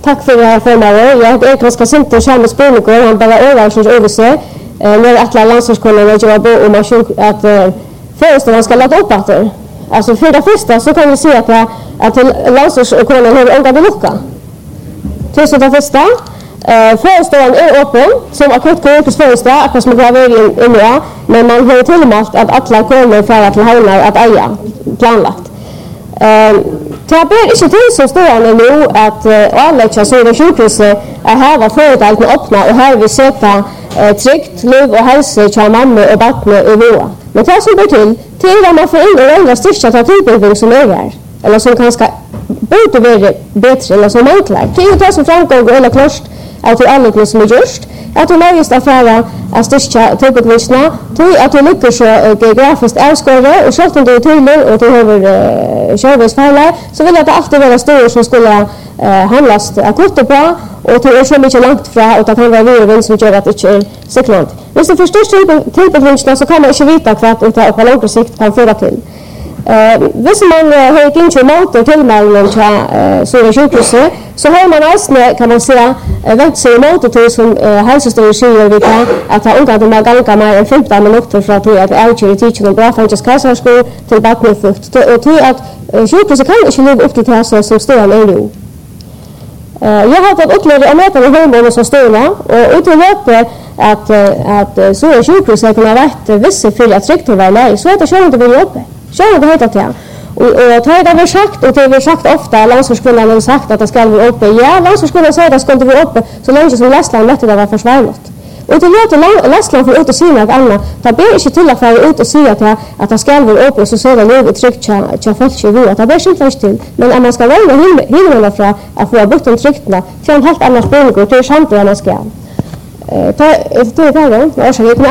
Tack för det här förmånen. Jag är ganska sint och känner språkor. Han bara överraskar över sig. När alla landslagskollegor jobbar om att föreståndaren ska lägga upp att alltså för det första så kan vi se att landslagskollegor har ångade lucka. Tills det första föreståndaren är öppen som akut går ut första att som går in i men man har tillmast att alla kollegor för att hålla att äga planlagt. Det är inte till som står nu att alla Södra sjukhuset här var företaget öppna och här vi sätta tryggt liv och hälsa till mamma och barn i våra. Men det som blir till att man får in och ändra styrka till tillbyggnad som är här. Eller som kanske borde vara bättre eller som enklare. Det är ju det som framgår eller klart att det är alla som är gjort. Att du nöjest affära att styrka tillbyggnaderna till att du lyckas så geografiskt avskåret och själv om du är tydlig och du har körvägsfärlar så vill jag att det alltid vara stora som skulle handlas akut och bra och det är så mycket långt från och det kan vara virven som gör att det inte är cyklant. Hvis det förstås tillbyggnaderna så kan man inte veta vad det på lång sikt kan föra till. Hvis man har gick in till motor tillmälningen till Södra sjukhuset så har man alltså kan man säga vänt sig emot det som hälsostyrelsen vi kan att ha unga de gånger mer än 15 minuter för att det är utgör teaching och bra fanns kasarskor till baknefukt och till att sjukhuset kan inte leva upp till det som står nu. Jag har fått uppleva mätare hormoner som står och utöver att Södra sjukhuset kan ha varit vissa för att trycka var nej så att det kör inte blir uppe. Så har det hetat det. Och det har sagt och det har sagt ofta landslagsskolan har sagt att det ska vara uppe. Ja, landslagsskolan säger att det ska inte vara uppe så länge som Lästland mätte det var försvarligt. Och det låter Lästland få ut och säga något annat. Det ber inte till att få ut och säga att det ska vara uppe så är det livet tryggt till folk i vårt. Det ber inte till. Men om man ska välja himlen från att få bort de tryckna till en helt annan språk och till samtidigt man ska. Det är det då.